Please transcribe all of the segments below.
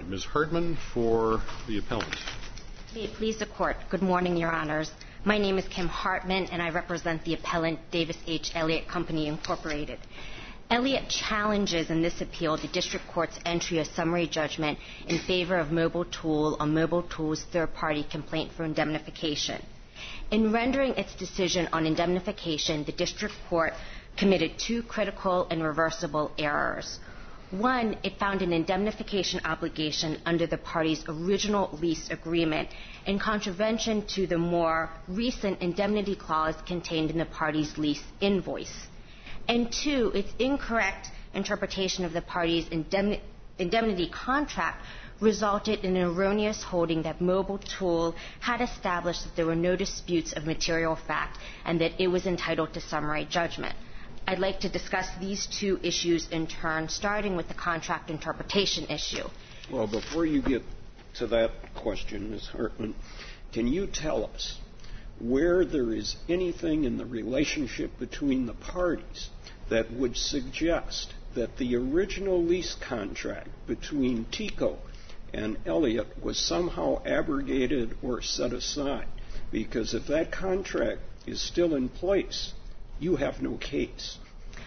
right. Ms. Hartman for the appellant. May it please the Court. Good morning, Your Honors. My name is Kim Hartman, and I represent the appellant Davis H. Elliott Company, Incorporated. Elliott challenges in this appeal the District Court's entry of summary judgment in favor of Mobile Tool on Mobile Tool's third-party complaint for indemnification. In rendering its decision on indemnification, the District Court committed two critical and reversible errors. One, it found an indemnification obligation under the party's original lease agreement in contravention to the more recent indemnity clause contained in the party's lease invoice. And two, its incorrect interpretation of the party's indemnity contract resulted in an erroneous holding that Mobile Tool had established that there were no disputes of material fact and that it was entitled to summary judgment. I'd like to discuss these two issues in turn, starting with the contract interpretation issue. Well, before you get to that question, Ms. Hartman, can you tell us where there is anything in the relationship between the parties that would suggest that the original lease contract between TICO and Elliott was somehow abrogated or set aside? Because if that contract is still in place, you have no case.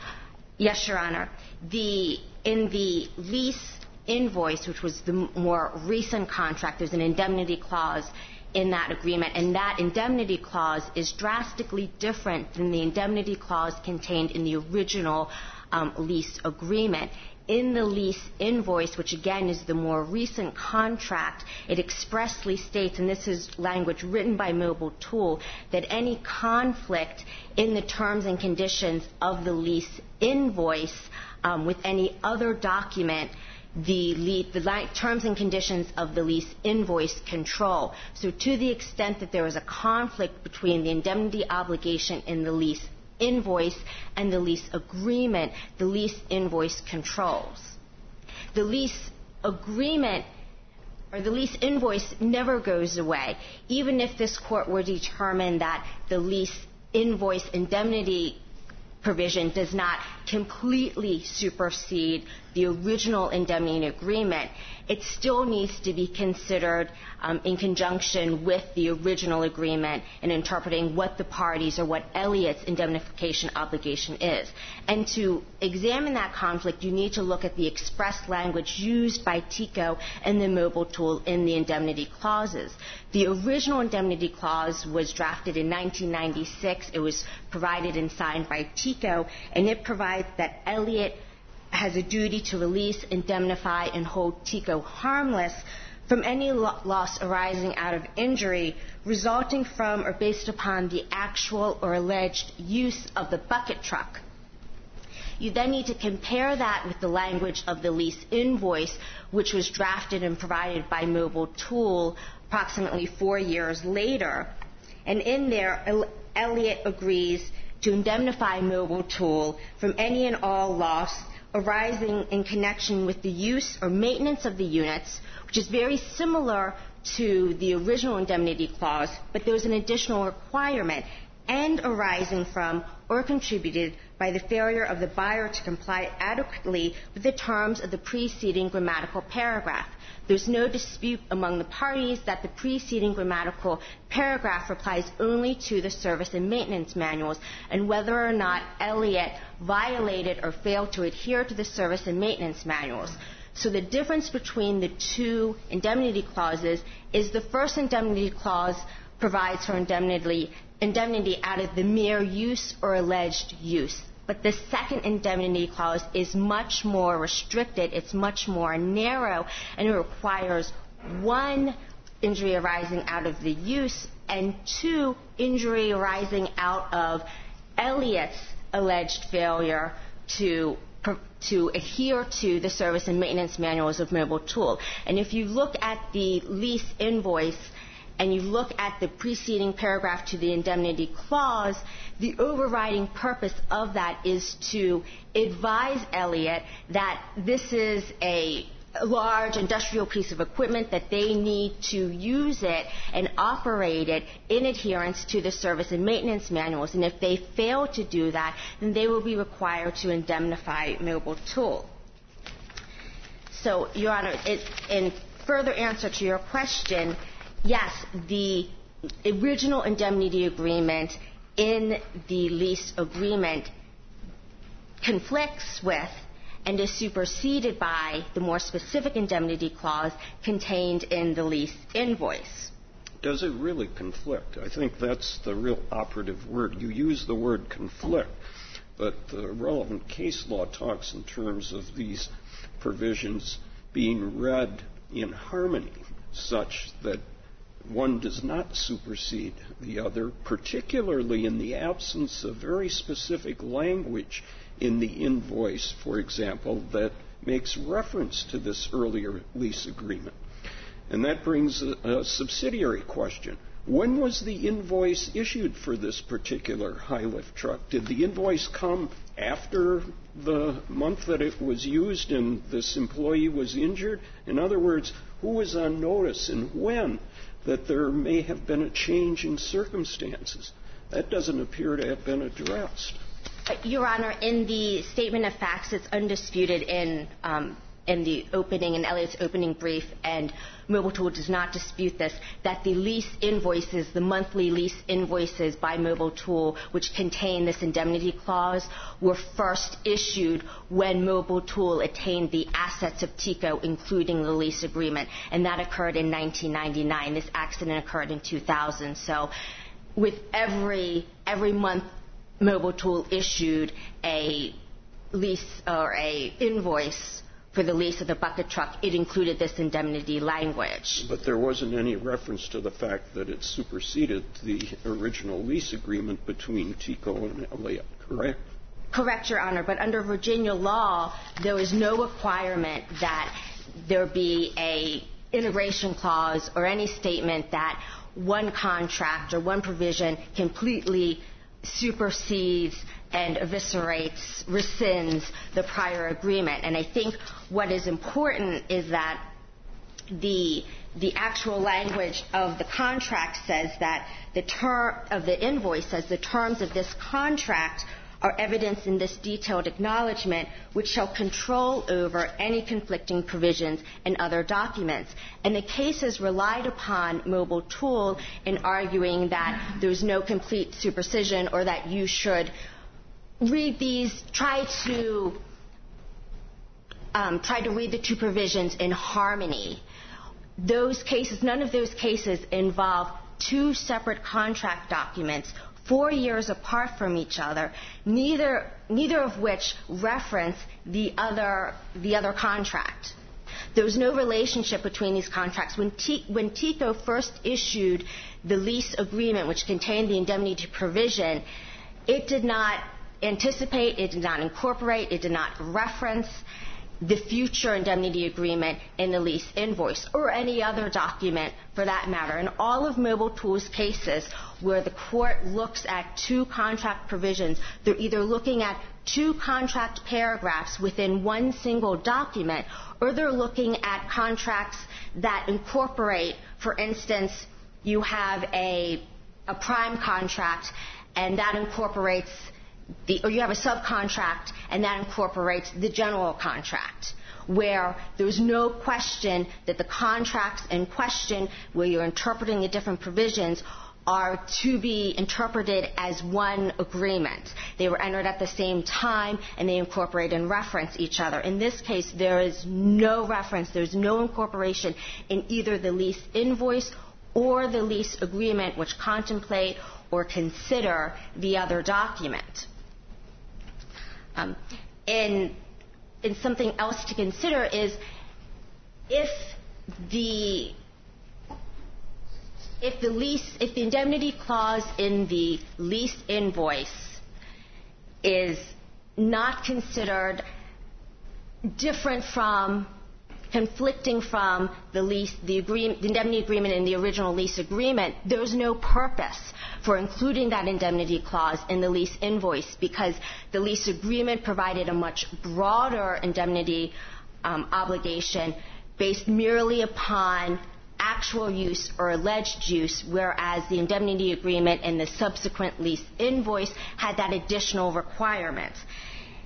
Yes, Your Honor. In the lease invoice, which was the more recent contract, there's an indemnity clause in that agreement, and that indemnity clause is drastically different than the indemnity clause contained in the original lease agreement. In the lease invoice, which again is the more recent contract, it expressly states, and this is language written by Mobile Tool, that any conflict in the terms and conditions of the lease invoice with any other document, the terms and conditions of the lease invoice control. So to the extent that there is a conflict between the indemnity obligation in the lease invoice and the lease agreement, the lease invoice controls. The lease agreement or the lease invoice never goes away. Even if this Court were to determine that the lease invoice indemnity provision does not completely supersede the original indemnity agreement, it still needs to be considered in conjunction with the original agreement in interpreting what the parties or what Elliott's indemnification obligation is. And to examine that conflict, you need to look at the express language used by TICO and the Mobile Tool in the indemnity clauses. The original indemnity clause was drafted in 1996. It was provided and signed by TICO, and it provides that Elliott has a duty to release, indemnify, and hold TICO harmless from any loss arising out of injury resulting from or based upon the actual or alleged use of the bucket truck. You then need to compare that with the language of the lease invoice, which was drafted and provided by Mobile Tool approximately 4 years later. And in there, Elliott agrees to indemnify Mobile Tool from any and all loss arising in connection with the use or maintenance of the units, which is very similar to the original indemnity clause, but there's an additional requirement, and arising from or contributed by the failure of the buyer to comply adequately with the terms of the preceding grammatical paragraph. There's no dispute among the parties that the preceding grammatical paragraph applies only to the service and maintenance manuals, and whether or not Elliott violated or failed to adhere to the service and maintenance manuals. So the difference between the two indemnity clauses is the first indemnity clause provides for indemnity out of the mere use or alleged use. But the second indemnity clause is much more restricted, it's much more narrow, and it requires one, injury arising out of the use, and two, injury arising out of Elliott's alleged failure to adhere to the service and maintenance manuals of Mobile Tool. And if you look at the lease invoice and you look at the preceding paragraph to the indemnity clause, the overriding purpose of that is to advise Elliott that this is a large industrial piece of equipment, that they need to use it and operate it in adherence to the service and maintenance manuals. And if they fail to do that, then they will be required to indemnify Mobile Tool. So, Your Honor, in further answer to your question, yes, the original indemnity agreement in the lease agreement conflicts with and is superseded by the more specific indemnity clause contained in the lease invoice. Does it really conflict? I think that's the real operative word. You use the word conflict, but the relevant case law talks in terms of these provisions being read in harmony such that one does not supersede the other, particularly in the absence of very specific language in the invoice, for example, that makes reference to this earlier lease agreement. And that brings a subsidiary question. When was the invoice issued for this particular high-lift truck? Did the invoice come after the month that it was used and this employee was injured? In other words, who was on notice and when that there may have been a change in circumstances? That doesn't appear to have been addressed. Your Honor, in the statement of facts, it's undisputed in the opening, in Elliott's opening brief, and Mobile Tool does not dispute this, that the lease invoices, the monthly lease invoices by Mobile Tool, which contain this indemnity clause, were first issued when Mobile Tool attained the assets of TECO, including the lease agreement, and that occurred in 1999. This accident occurred in 2000. So with every month, Mobile Tool issued a lease or a invoice for the lease of the bucket truck. It included this indemnity language. But there wasn't any reference to the fact that it superseded the original lease agreement between TECO and Elliott, correct? Correct, Your Honor. But under Virginia law, there is no requirement that there be a integration clause or any statement that one contract or one provision completely supersedes and eviscerates, rescinds the prior agreement. And I think what is important is that the actual language of the contract says that the term of the invoice says the terms of this contract are evidenced in this detailed acknowledgement, which shall control over any conflicting provisions and other documents. And the case has relied upon Mobile Tool in arguing that there's no complete supersession or that you should read these, try to read the two provisions in harmony. Those cases, none of those cases involve two separate contract documents 4 years apart from each other, neither of which reference the other contract. There was no relationship between these contracts. When TECO first issued the lease agreement, which contained the indemnity provision, it did not anticipate, it did not incorporate, it did not reference the future indemnity agreement in the lease invoice or any other document for that matter. In all of Mobile Tool's cases where the court looks at two contract provisions, they're either looking at two contract paragraphs within one single document or they're looking at contracts that incorporate, for instance, you have a prime contract and that incorporates or you have a subcontract and that incorporates the general contract, where there's no question that the contracts in question, where you're interpreting the different provisions, are to be interpreted as one agreement. They were entered at the same time and they incorporate and reference each other. In this case, there is no reference, there's no incorporation in either the lease invoice or the lease agreement which contemplate or consider the other document. And something else to consider is if the indemnity clause in the lease invoice is not considered different from, conflicting from the indemnity agreement in the original lease agreement, there's no purpose for including that indemnity clause in the lease invoice because the lease agreement provided a much broader indemnity obligation based merely upon actual use or alleged use, whereas the indemnity agreement in the subsequent lease invoice had that additional requirement.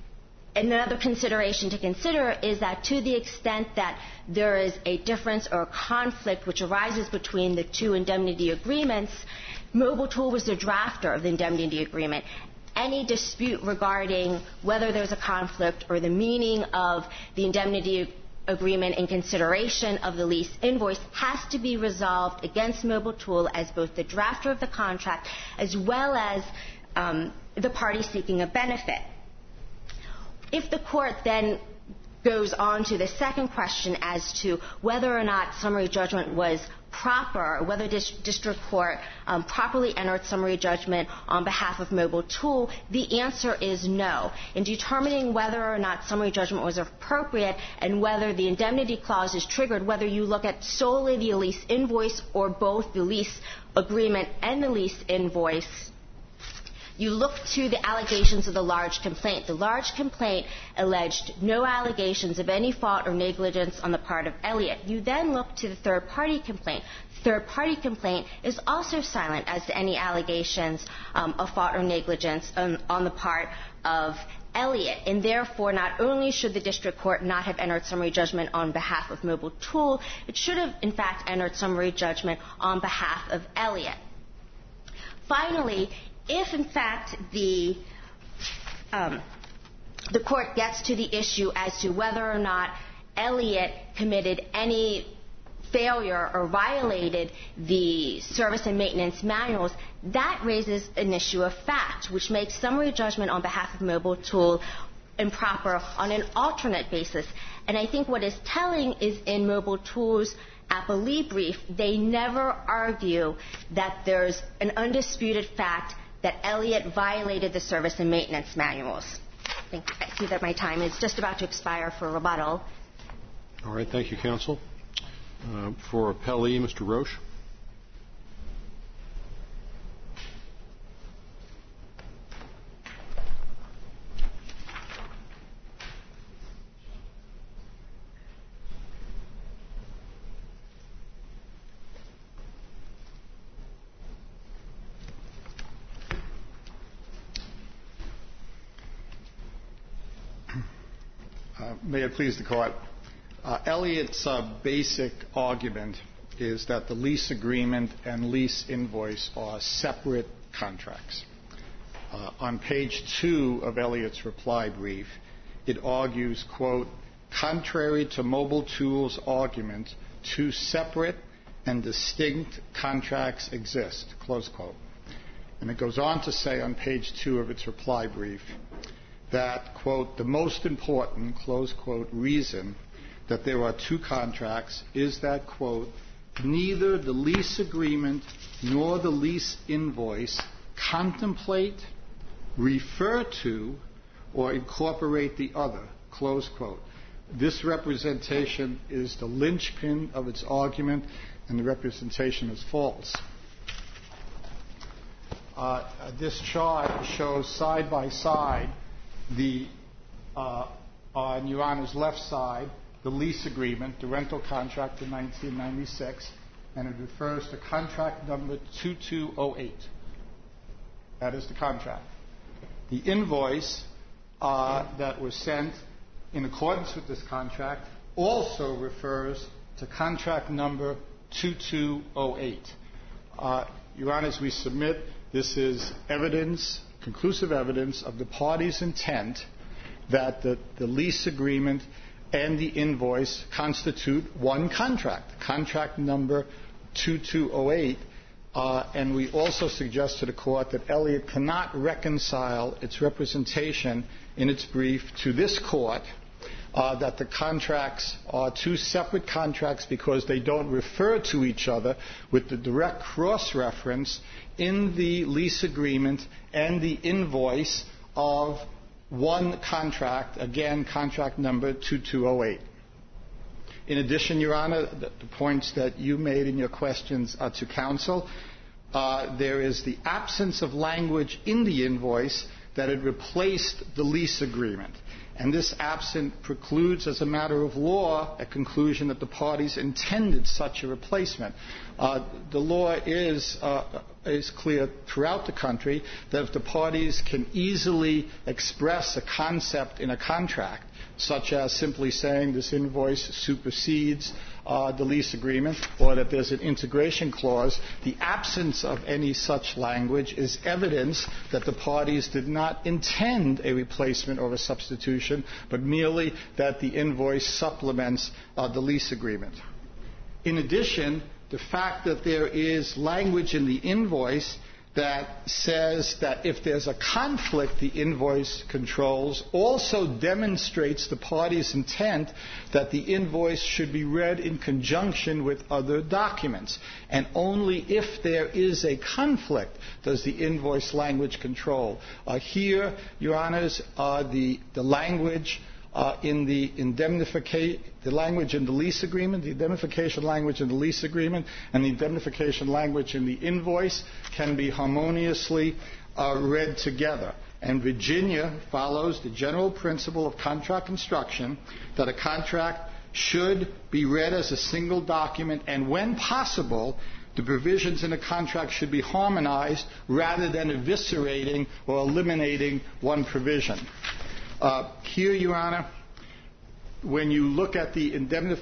another consideration to consider is that to the extent that there is a difference or a conflict which arises between the two indemnity agreements, Mobile Tool was the drafter of the indemnity agreement. Any dispute regarding whether there's a conflict or the meaning of the indemnity agreement in consideration of the lease invoice has to be resolved against Mobile Tool as both the drafter of the contract as well as the party seeking a benefit. If the court then goes on to the second question as to whether or not summary judgment was proper, or whether this district court properly entered summary judgment on behalf of Mobile Tool, the answer is no. In determining whether or not summary judgment was appropriate and whether the indemnity clause is triggered, whether you look at solely the lease invoice or both the lease agreement and the lease invoice, you look to the allegations of the large complaint. The large complaint alleged no allegations of any fault or negligence on the part of Elliott. You then look to the third-party complaint. The third-party complaint is also silent as to any allegations of fault or negligence on the part of Elliott. And therefore, not only should the district court not have entered summary judgment on behalf of Mobile Tool, it should have, in fact, entered summary judgment on behalf of Elliott. Finally, if, in fact, the court gets to the issue as to whether or not Elliott committed any failure or violated the service and maintenance manuals, that raises an issue of fact, which makes summary judgment on behalf of Mobile Tool improper on an alternate basis. And I think what is telling is in Mobile Tool's appellee brief, they never argue that there's an undisputed fact that Elliott violated the service and maintenance manuals. I see that my time is just about to expire for rebuttal. All right. Thank you, counsel. For appellee, Mr. Roche. May it please the Court. Elliott's basic argument is that the lease agreement and lease invoice are separate contracts. On page 2 of Elliott's reply brief, it argues, quote, contrary to Mobile Tool's argument, two separate and distinct contracts exist, close quote. And it goes on to say on page 2 of its reply brief that, quote, the most important, close quote, reason that there are two contracts is that, quote, neither the lease agreement nor the lease invoice contemplate, refer to, or incorporate the other, close quote. This representation is the linchpin of its argument, and the representation is false. This chart shows side by side on Your Honor's left side, the lease agreement, the rental contract in 1996, and it refers to contract number 2208. That is the contract. The invoice that was sent in accordance with this contract also refers to contract number 2208. Your Honors, we submit this is evidence, conclusive evidence of the parties' intent that the lease agreement and the invoice constitute one contract, contract number 2208. And we also suggest to the Court that Elliott cannot reconcile its representation in its brief to this Court that the contracts are two separate contracts because they don't refer to each other with the direct cross-reference in the lease agreement and the invoice of one contract, again, contract number 2208. In addition, Your Honor, the points that you made in your questions to counsel, there is the absence of language in the invoice that had replaced the lease agreement. And this absent precludes, as a matter of law, a conclusion that the parties intended such a replacement. The law is clear throughout the country that if the parties can easily express a concept in a contract, such as simply saying this invoice supersedes the lease agreement, or that there's an integration clause, the absence of any such language is evidence that the parties did not intend a replacement or a substitution, but merely that the invoice supplements the lease agreement. In addition, the fact that there is language in the invoice that says that if there's a conflict the invoice controls also demonstrates the party's intent that the invoice should be read in conjunction with other documents. And only if there is a conflict does the invoice language control. Here, Your Honors, the language in the language in the lease agreement, the indemnification language in the lease agreement, and the indemnification language in the invoice can be harmoniously read together. And Virginia follows the general principle of contract construction that a contract should be read as a single document, and when possible, the provisions in a contract should be harmonized rather than eviscerating or eliminating one provision. Here, Your Honor, when you look at the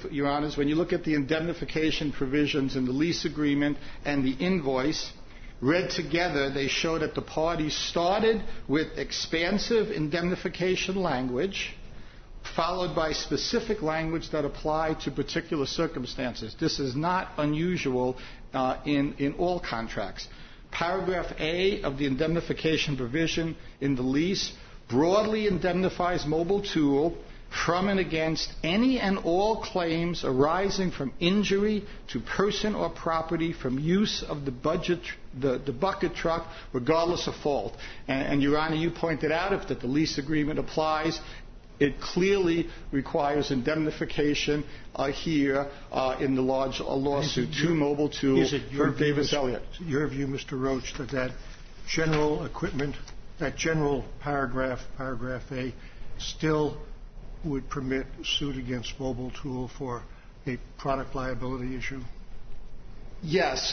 indemnification provisions in the lease agreement and the invoice, read together, they show that the parties started with expansive indemnification language, followed by specific language that applied to particular circumstances. This is not unusual in all contracts. Paragraph A of the indemnification provision in the lease broadly indemnifies Mobile Tool from and against any and all claims arising from injury to person or property from use of the bucket truck, regardless of fault. And Your Honor, you pointed out if that the lease agreement applies, it clearly requires indemnification here in the large lawsuit to Mobile Tool for Davis Elliott. Your view, Mr. Roach, that general equipment, that general paragraph A, still would permit suit against Mobile Tool for a product liability issue? Yes,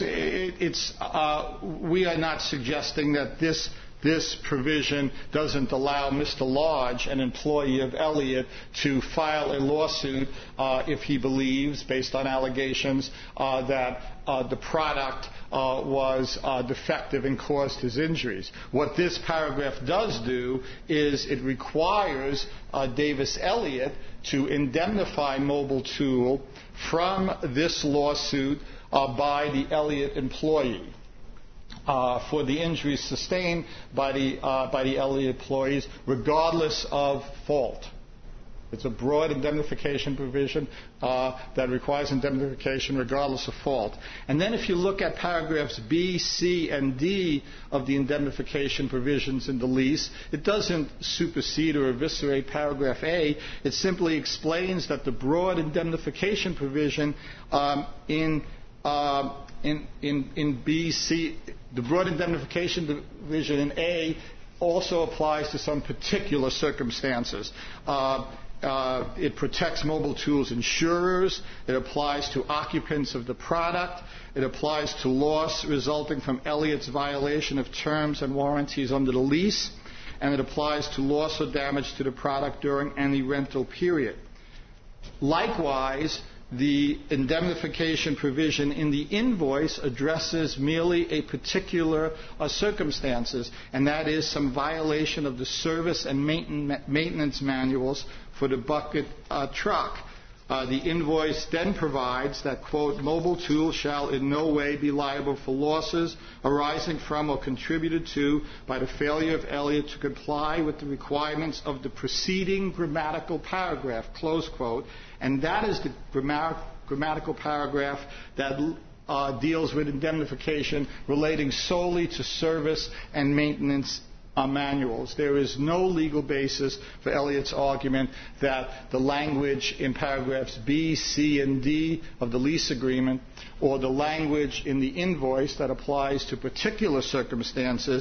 we are not suggesting that this provision doesn't allow Mr. Lodge, an employee of Elliott, to file a lawsuit if he believes, based on allegations, that the product was defective and caused his injuries. What this paragraph does do is it requires Davis Elliott to indemnify Mobile Tool from this lawsuit by the Elliott employee for the injuries sustained by the Elliott employees, regardless of fault. It's a broad indemnification provision that requires indemnification regardless of fault. And then if you look at paragraphs B, C, and D of the indemnification provisions in the lease, it doesn't supersede or eviscerate paragraph A. It simply explains that the broad indemnification provision in B, C, the broad indemnification provision in A also applies to some particular circumstances. It protects Mobile Tool's insurers. It applies to occupants of the product. It applies to loss resulting from Elliott's violation of terms and warranties under the lease. And it applies to loss or damage to the product during any rental period. Likewise, the indemnification provision in the invoice addresses merely a particular circumstances, and that is some violation of the service and maintenance manuals for the bucket truck. The invoice then provides that, quote, Mobile Tool shall in no way be liable for losses arising from or contributed to by the failure of Elliott to comply with the requirements of the preceding grammatical paragraph, close quote. And that is the grammatical paragraph that deals with indemnification relating solely to service and maintenance manuals. There is no legal basis for Elliott's argument that the language in paragraphs B, C, and D of the lease agreement, or the language in the invoice that applies to particular circumstances,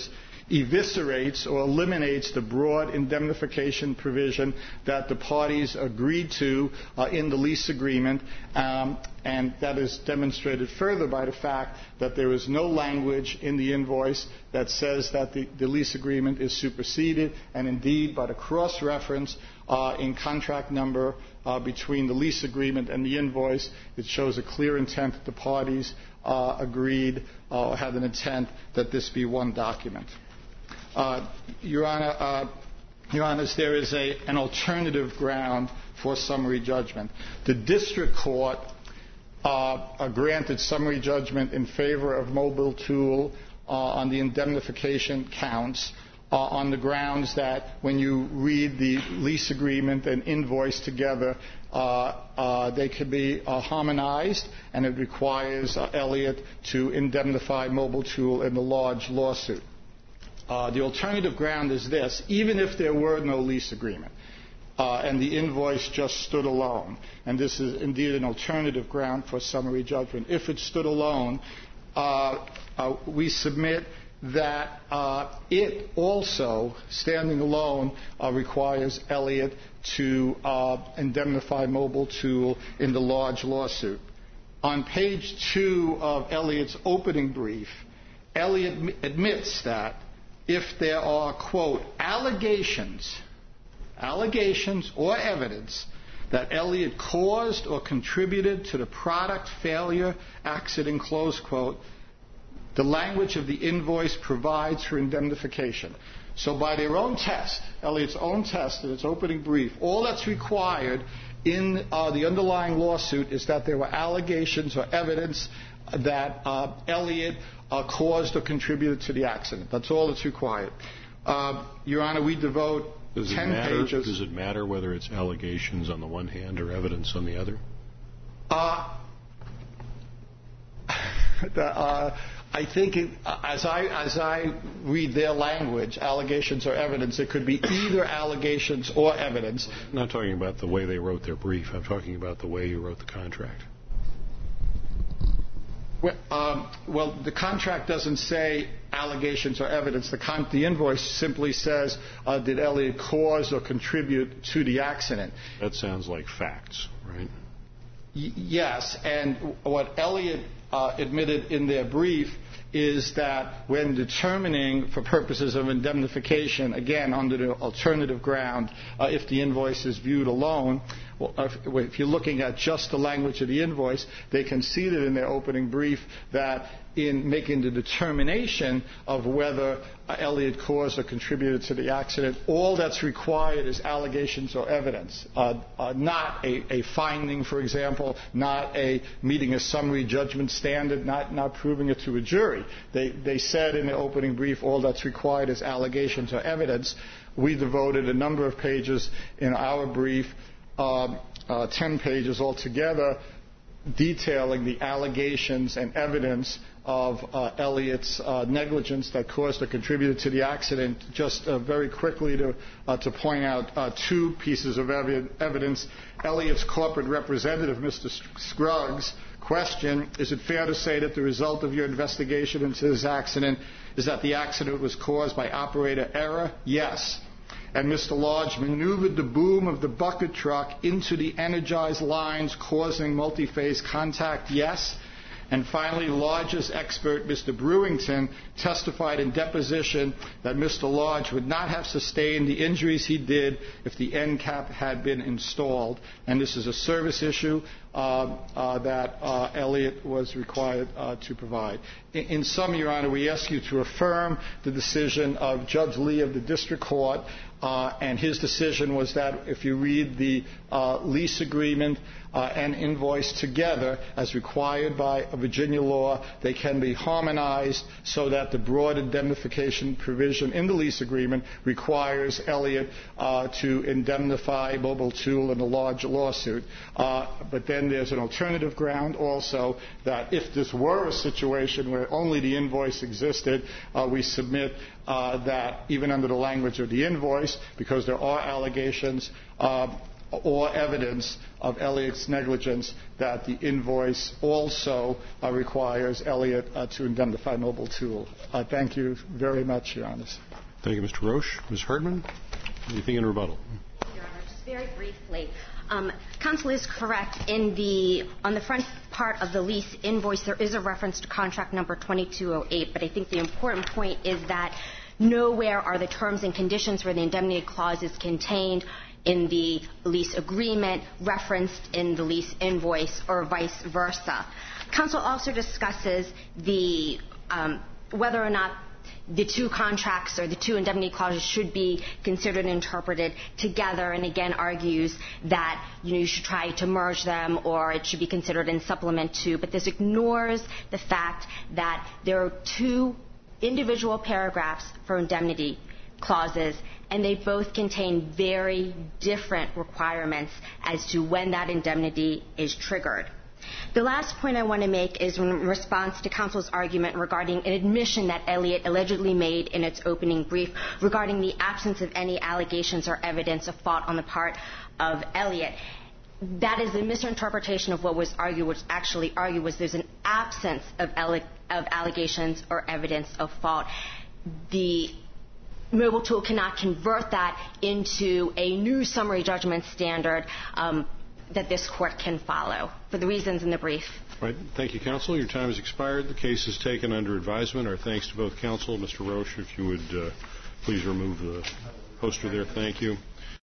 eviscerates or eliminates the broad indemnification provision that the parties agreed to in the lease agreement, and that is demonstrated further by the fact that there is no language in the invoice that says that the lease agreement is superseded, and indeed by the cross-reference in contract number between the lease agreement and the invoice, it shows a clear intent that the parties agreed or had an intent that this be one document. Your Honors, there is an alternative ground for summary judgment. The district court granted summary judgment in favor of Mobile Tool on the indemnification counts on the grounds that when you read the lease agreement and invoice together, they can be harmonized, and it requires Elliott to indemnify Mobile Tool in the large lawsuit. The alternative ground is this: even if there were no lease agreement and the invoice just stood alone, and this is indeed an alternative ground for summary judgment, if it stood alone, we submit that it also, standing alone, requires Elliott to indemnify Mobile Tool in the large lawsuit. On page 2 of Elliott's opening brief, Elliott admits that if there are, quote, allegations or evidence that Elliott caused or contributed to the product failure, accident, close quote, the language of the invoice provides for indemnification. So by their own test, Elliott's own test in its opening brief, all that's required in the underlying lawsuit is that there were allegations or evidence that Elliott caused or contributed to the accident. That's all that's required. Your Honor, we devote 10 pages. Does it matter whether it's allegations on the one hand or evidence on the other? I think, as I read their language, allegations or evidence, it could be either allegations or evidence. I'm not talking about the way they wrote their brief. I'm talking about the way you wrote the contract. Well, the contract doesn't say allegations or evidence. The invoice simply says, did Elliott cause or contribute to the accident? That sounds like facts, right? Yes, and what Elliott admitted in their brief is that when determining for purposes of indemnification, again, under the alternative ground, if the invoice is viewed alone, well, if you're looking at just the language of the invoice, they conceded in their opening brief that in making the determination of whether Elliott caused or contributed to the accident, all that's required is allegations or evidence, not a finding, for example, not a meeting a summary judgment standard, not proving it to a jury. They said in their opening brief all that's required is allegations or evidence. We devoted a number of pages in our brief, 10 pages altogether, detailing the allegations and evidence of Elliott's negligence that caused or contributed to the accident. Just very quickly to point out two pieces of evidence. Elliott's corporate representative, Mr. Scruggs, question, is it fair to say that the result of your investigation into this accident is that the accident was caused by operator error? Yes. And Mr. Lodge maneuvered the boom of the bucket truck into the energized lines, causing multi-phase contact? Yes. And finally, Lodge's expert, Mr. Brewington, testified in deposition that Mr. Lodge would not have sustained the injuries he did if the end cap had been installed. And this is a service issue that Elliott was required to provide. In sum, Your Honor, we ask you to affirm the decision of Judge Lee of the District Court, and his decision was that if you read the lease agreement and invoice together as required by Virginia law, they can be harmonized so that the broad indemnification provision in the lease agreement requires Elliott to indemnify Mobile Tool in a large lawsuit. But then there's an alternative ground also that if this were a situation where only the invoice existed, we submit that even under the language of the invoice, because there are allegations, or evidence of Elliott's negligence that the invoice also requires Elliott to indemnify Mobile Tool. Thank you very much, Your Honor. Thank you, Mr. Roche. Ms. Hartman, anything in rebuttal? Your Honor, just very briefly. Counsel is correct. On the front part of the lease invoice, there is a reference to contract number 2208, but I think the important point is that nowhere are the terms and conditions for the indemnity clauses contained in the lease agreement referenced in the lease invoice or vice versa. Counsel also discusses whether or not the two contracts or the two indemnity clauses should be considered and interpreted together, and again argues that you should try to merge them or it should be considered in supplement to. But this ignores the fact that there are two individual paragraphs for indemnity clauses, and they both contain very different requirements as to when that indemnity is triggered. The last point I want to make is in response to counsel's argument regarding an admission that Elliott allegedly made in its opening brief regarding the absence of any allegations or evidence of fault on the part of Elliott. That is a misinterpretation of what was argued, which actually argued was there's an absence of allegations or evidence of fault. The Mobile Tool cannot convert that into a new summary judgment standard that this court can follow for the reasons in the brief. Right. Thank you, counsel. Your time has expired. The case is taken under advisement. Our thanks to both counsel. Mr. Roche, if you would please remove the poster there. Thank you.